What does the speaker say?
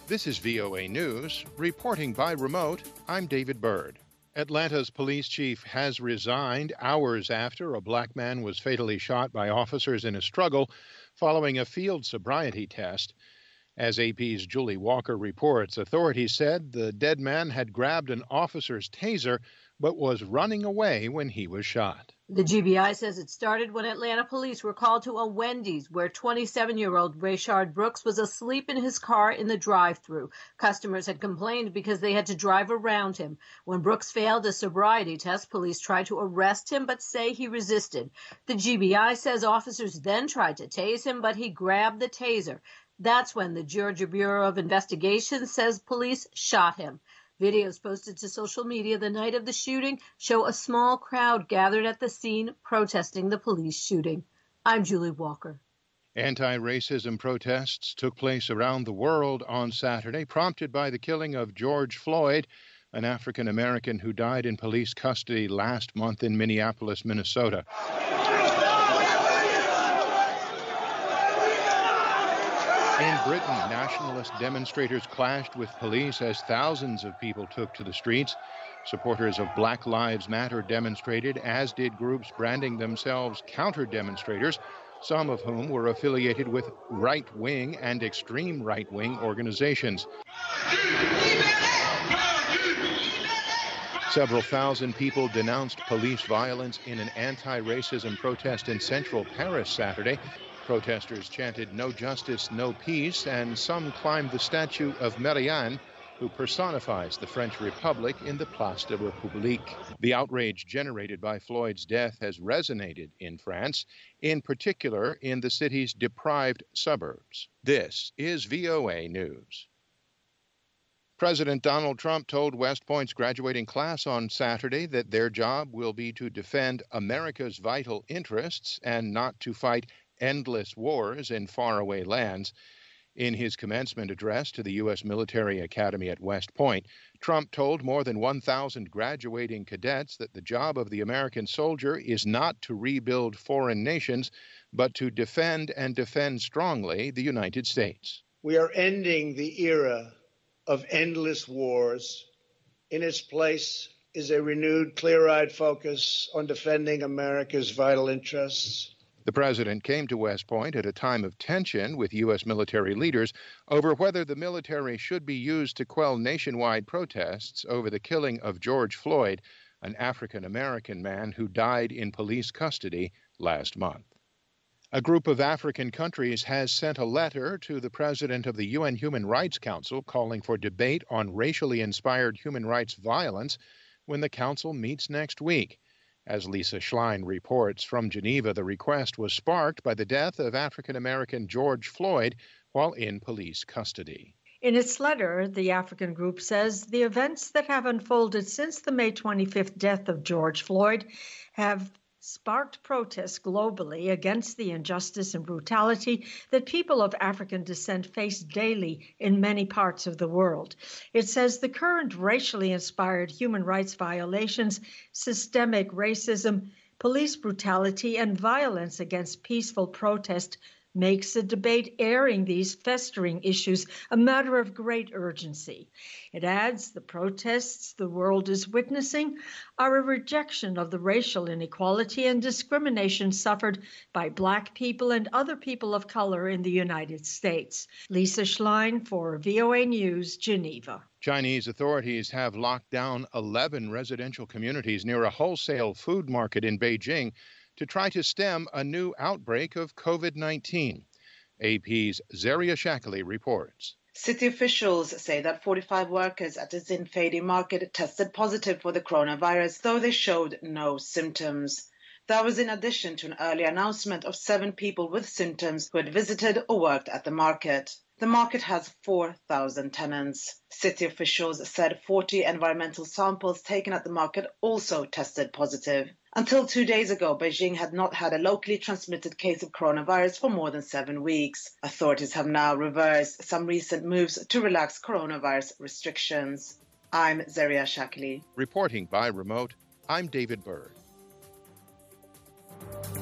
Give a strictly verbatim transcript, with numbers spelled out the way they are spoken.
This is V O A News. Reporting by remote, I'm David Byrd. Atlanta's police chief has resigned hours after a black man was fatally shot by officers in a struggle following a field sobriety test. As A P's Julie Walker reports, authorities said the dead man had grabbed an officer's taser but was running away when he was shot. The G B I says it started when Atlanta police were called to a Wendy's where twenty-seven-year-old Rayshard Brooks was asleep in his car in the drive-thru. Customers had complained because they had to drive around him. When Brooks failed a sobriety test, police tried to arrest him but say he resisted. The G B I says officers then tried to tase him, but he grabbed the taser. That's when the Georgia Bureau of Investigation says police shot him. Videos posted to social media the night of the shooting show a small crowd gathered at the scene protesting the police shooting. I'm Julie Walker. Anti-racism protests took place around the world on Saturday, prompted by the killing of George Floyd, an African American who died in police custody last month in Minneapolis, Minnesota. In Britain, nationalist demonstrators clashed with police as thousands of people took to the streets. Supporters of Black Lives Matter demonstrated, as did groups branding themselves counter-demonstrators, some of whom were affiliated with right-wing and extreme right-wing organizations. Several thousand people denounced police violence in an anti-racism protest in central Paris Saturday. Protesters chanted "No justice, no peace," and some climbed the statue of Marianne, who personifies the French Republic, in the Place de la République. The outrage generated by Floyd's death has resonated in France, in particular in the city's deprived suburbs. This is V O A News. President Donald Trump told West Point's graduating class on Saturday that their job will be to defend America's vital interests and not to fight endless wars in faraway lands. In his commencement address to the U S Military Academy at West Point, Trump told more than one thousand graduating cadets that the job of the American soldier is not to rebuild foreign nations, but to defend and defend strongly the United States. We are ending the era of endless wars. In its place is a renewed, clear-eyed focus on defending America's vital interests. The president came to West Point at a time of tension with U S military leaders over whether the military should be used to quell nationwide protests over the killing of George Floyd, an African-American man who died in police custody last month. A group of African countries has sent a letter to the president of the U N Human Rights Council calling for debate on racially inspired human rights violence when the council meets next week. As Lisa Schlein reports from Geneva, the request was sparked by the death of African-American George Floyd while in police custody. In its letter, the African group says the events that have unfolded since the May twenty-fifth death of George Floyd have sparked protests globally against the injustice and brutality that people of African descent face daily in many parts of the world. It says the current racially inspired human rights violations, systemic racism, police brutality, and violence against peaceful protest makes the debate airing these festering issues a matter of great urgency. It adds the protests the world is witnessing are a rejection of the racial inequality and discrimination suffered by Black people and other people of color in the United States. Lisa Schlein for V O A News, Geneva. Chinese authorities have locked down eleven residential communities near a wholesale food market in Beijing to try to stem a new outbreak of COVID nineteen. A P's Zaria Shackley reports. City officials say that forty-five workers at the Zinfadi market tested positive for the coronavirus, though they showed no symptoms. That was in addition to an earlier announcement of seven people with symptoms who had visited or worked at the market. The market has four thousand tenants. City officials said forty environmental samples taken at the market also tested positive. Until two days ago, Beijing had not had a locally transmitted case of coronavirus for more than seven weeks. Authorities have now reversed some recent moves to relax coronavirus restrictions. I'm Zaria Shackley. Reporting by remote, I'm David Byrd.